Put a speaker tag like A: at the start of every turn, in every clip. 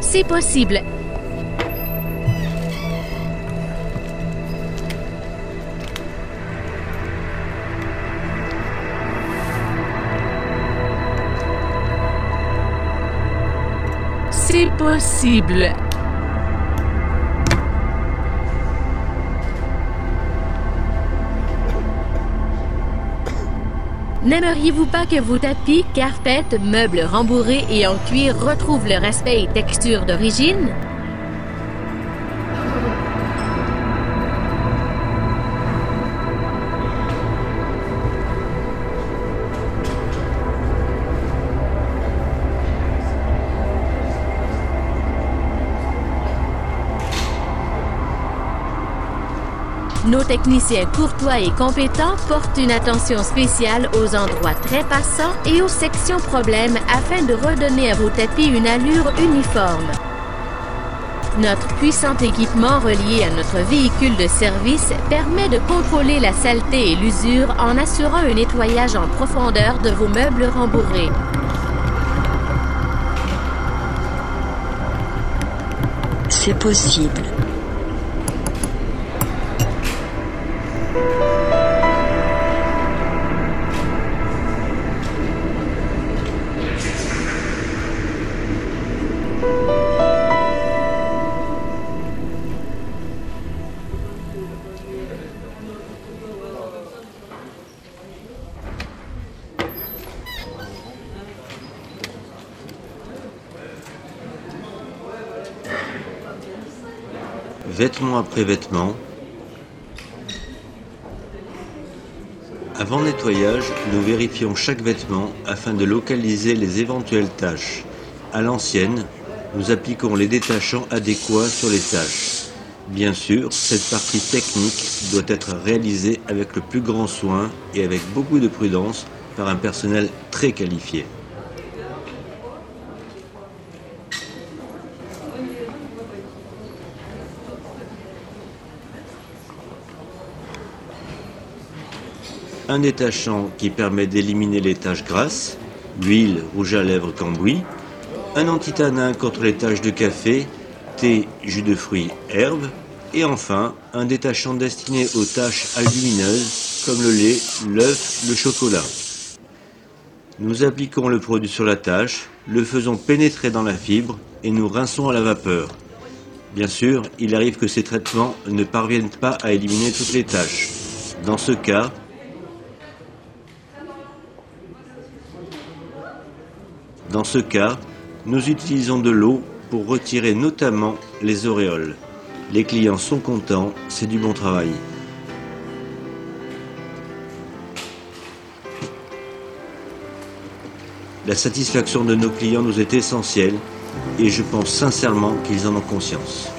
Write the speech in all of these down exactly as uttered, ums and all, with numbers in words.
A: C'est possible. C'est possible. N'aimeriez-vous pas que vos tapis, carpettes, meubles rembourrés et en cuir retrouvent leur aspect et texture d'origine? Nos techniciens courtois et compétents portent une attention spéciale aux endroits très passants et aux sections problèmes afin de redonner à vos tapis une allure uniforme. Notre puissant équipement relié à notre véhicule de service permet de contrôler la saleté et l'usure en assurant un nettoyage en profondeur de vos meubles rembourrés.
B: C'est possible.
C: Vêtement après vêtement. Avant nettoyage, nous vérifions chaque vêtement afin de localiser les éventuelles taches. À l'ancienne, nous appliquons les détachants adéquats sur les taches. Bien sûr, cette partie technique doit être réalisée avec le plus grand soin et avec beaucoup de prudence par un personnel très qualifié. Un détachant qui permet d'éliminer les taches grasses, huile, rouge à lèvres, cambouis, un antitanin contre les taches de café, thé, jus de fruits, herbes, et enfin un détachant destiné aux taches albumineuses comme le lait, l'œuf, le chocolat. Nous appliquons le produit sur la tache, le faisons pénétrer dans la fibre et nous rinçons à la vapeur. Bien sûr, il arrive que ces traitements ne parviennent pas à éliminer toutes les taches. Dans ce cas, Dans ce cas, nous utilisons de l'eau pour retirer notamment les auréoles. Les clients sont contents, c'est du bon travail. La satisfaction de nos clients nous est essentielle et je pense sincèrement qu'ils en ont conscience.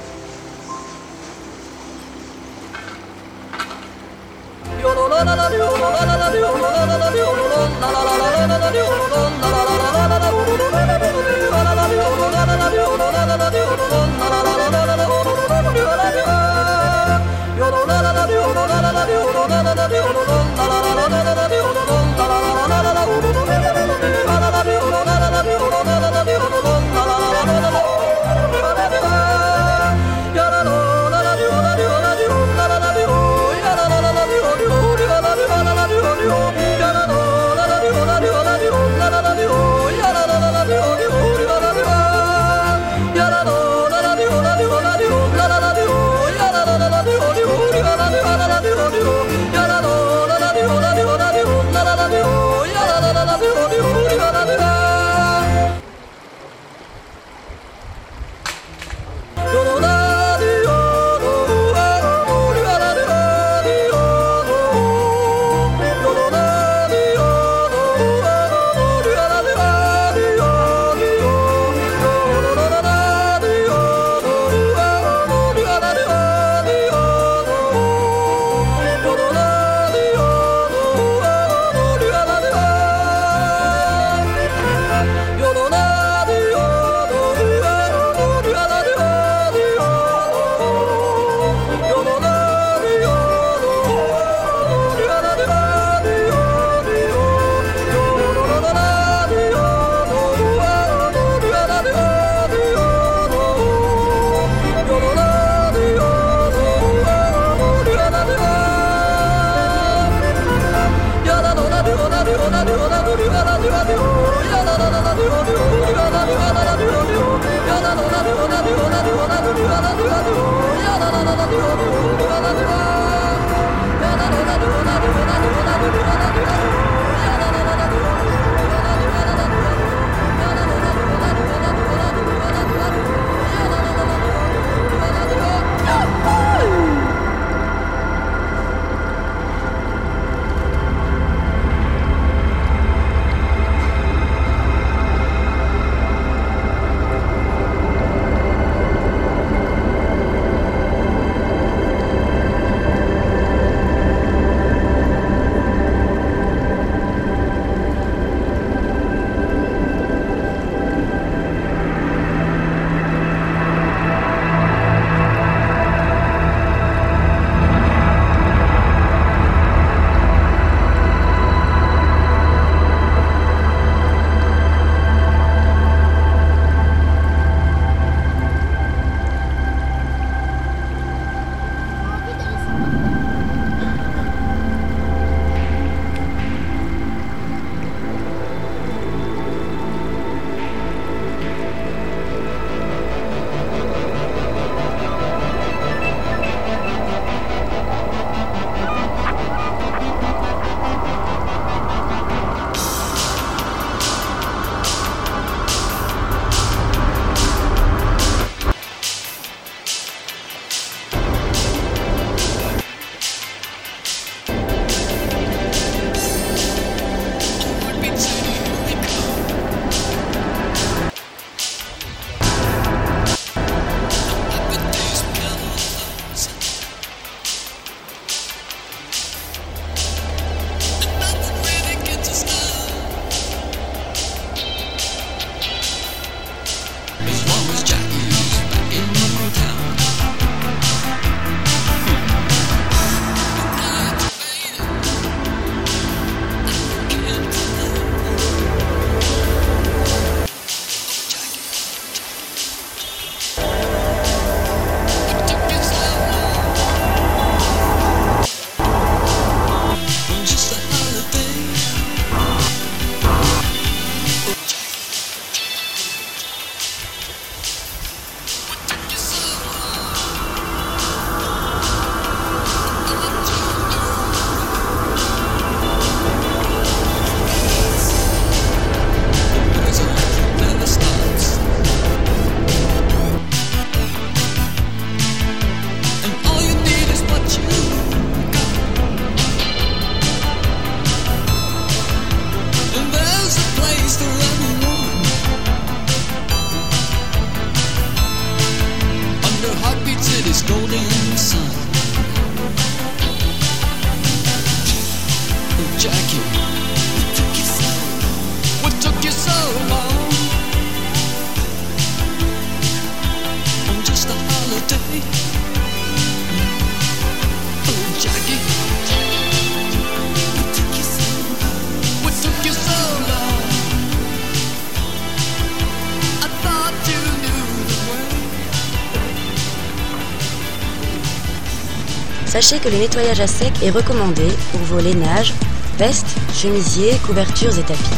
D: Sachez que le nettoyage à sec est recommandé pour vos lainages, vestes, chemisiers, couvertures et tapis.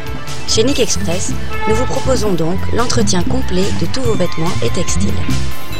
D: Chez Nick Express, nous vous proposons donc l'entretien complet de tous vos vêtements et textiles.